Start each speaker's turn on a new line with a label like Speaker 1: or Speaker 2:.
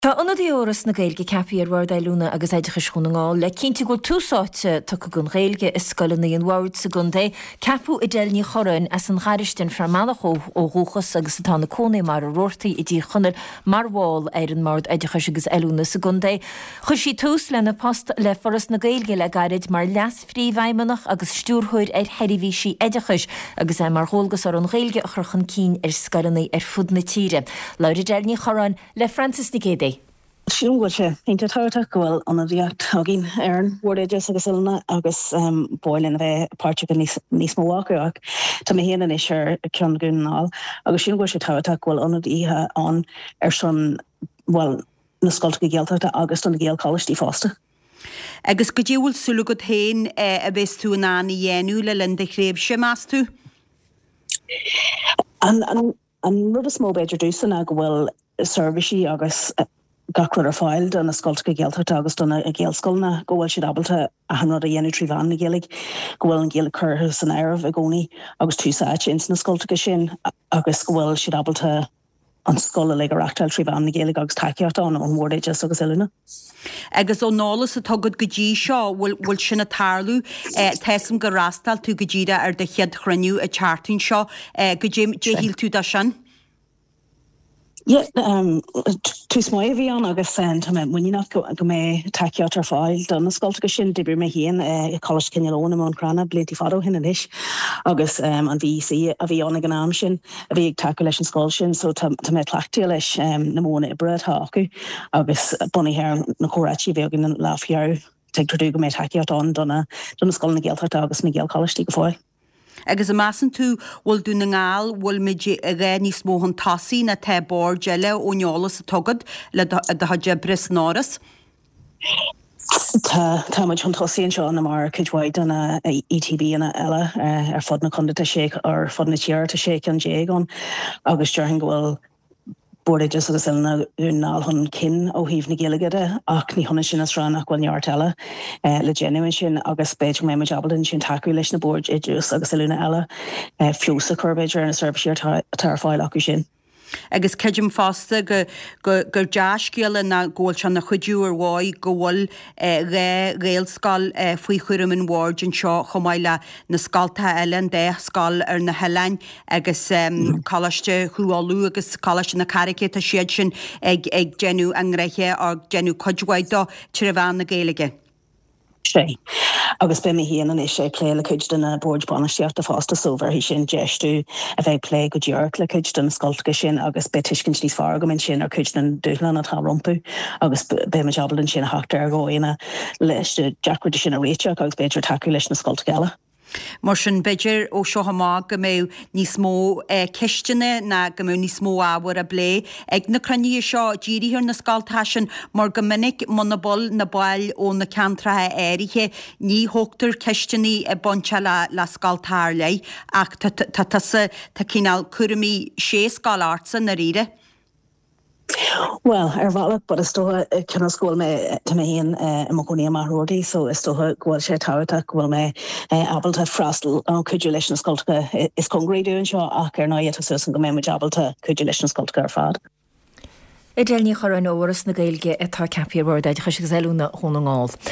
Speaker 1: Tá anadí óras na gailge cepi ar bhard eilúna agus éidecha schunaáil le cinnte go túsáte tu gon réilge is scoilna an bhard sa gundé ceapú i déilní chorann as an charistin fermanach ó rúchas agus atá na cónaí mar a roirtaí i dtí chunar mar bháil ar an mard éidecha agus eilúna sa gundé. Chur sí tús le na post le foras na gailge le gairid mar leas fríomhhaimeach agus stúrthúir ar heirihí sí éidechas agus mar hólagas ar an réilge a churchan cín ar scoilnaí ar fud na tíre. Laura déilní chorann le Francis Nicédé.
Speaker 2: Siún go se inte táirteach gohfuil an a bhíocht thuginn ar an bhórdaide agus ilna agus bóilin a bheith páirte go níos móhaach Tá mé héanaan is ar ceann gúnáil agus siún go se táirteach gohfuil an íthe an ar son bhil na scoilta géalteachta agus an géal choilistí fásta.
Speaker 3: Agus go dtíúil súla go tain a bheits tú ná na dhéanú le linn de chréibh se más tú?
Speaker 2: An rud is mó beidir dúsan a go bhfuil serviceí agus gacrar ar fáil don na scoilta géalteachta agus donna a géalscoilna go bhfuil siad abalta a hanrad a dhéanú trí bhean na géalaigh go bhfuil an géala chutha san airbh a gcónaí agus túsáid ins na scoilta sin agus go bhfuil siad abalta an scola le arachtail trí bhean na géalaigh agus taiciart an mhórdaide agus ilna.
Speaker 3: Agus ó nálas a tugad go dtí seo bhfuil sinna tarlú teism go rastal tú go ddíra ar de chead chraniú a chartún seo go dé híl tú da sin?
Speaker 2: Yeah, tús mai a bhí an agus muíach go mé takeíart ar fáil don na scoilta sin dibir mé híon i College Cinealóna món crana bliantí fadó hinna isis agus an VEC a bhí anna gan am sin a bhí ag takeú leis an scoil sin so tá mé tlachtaí leis na móna i bread acu agus bunaíhéir na choráití bhé gin láfiar teagtú go mé takeíart an donna scoil na géalteachta agus na géal choilistí go fáil.
Speaker 3: Agus a measan tú bhfuil dú na ngáil bhfuil méid a ré níos móhan tasí na te bór geile ó neolalas a tugad le de hadde bris náras?
Speaker 2: Tá muid chun tosaíonn seo na mar chuidhhaid an ETB na eile ar fod na chundata sé ar fod na tíarta sé an déagán agus dearthain go bhfuil bórdaide agus ilna únáil chun cin ó híomh na géalaigide ach ní chuna sin as rán ach bhfuil neart eile le genuine sin agus beidir mé abalinn sin takeú leis na bord idús agus ilúna eile fiúsa churbeidir na serviceir tar fáil acu sin.
Speaker 3: Agus ceidim fásta gur deascéala na ggóil se na chuidú ar bháid go bhfuil réalscail faoi chuirim an bhórd an seo chomáile na scalta eile an 10 scal ar na helainn agus calaiste chuáú agus calaiste na caricé a siad sin ag genú angreiche ag genú coidhhaidá tir a bhean na géalaige.
Speaker 2: sé. Agus be mé híanaan is sé lé le chuid den board banisteart a fásta sover hí sin geistú a bheith lé go dúirc le chuid den scoilta sin agus be tuiscin níos far go sin ar chuid den dúlan a tá rompu agus be me jabalinn sin haachtar go ina leis de Jackwood sin a réiteach agus beidir takeú leis na scoilta geala.
Speaker 3: Mar sin beidir ó seo hamá go mé níos mó cisteanna na go mé níos mó áhar a blé ag na craní seo ddíirithir na scaltá sin mar go minic mna bol na bail ó na ceantrathe éirithe ní thugtar cisteannaí a bonse le scaltáir lei ach tá cíál cuirimí 6 scáil ása na riire.
Speaker 2: Well, bhach bud is tótha cena scóil mé híon mo chuí marthódaí, so is tótha ghfuil sé táirteach bhfuil mé abalta freastal an chuidiú leis na scoilta is congréidún seo ach ar náiad susan go mé muid abalta chuidiú leis na scoilta ar fad.
Speaker 1: I déilní chorann óras na gailge atá ceapí bhard éidecha agus eilúna chónaáil.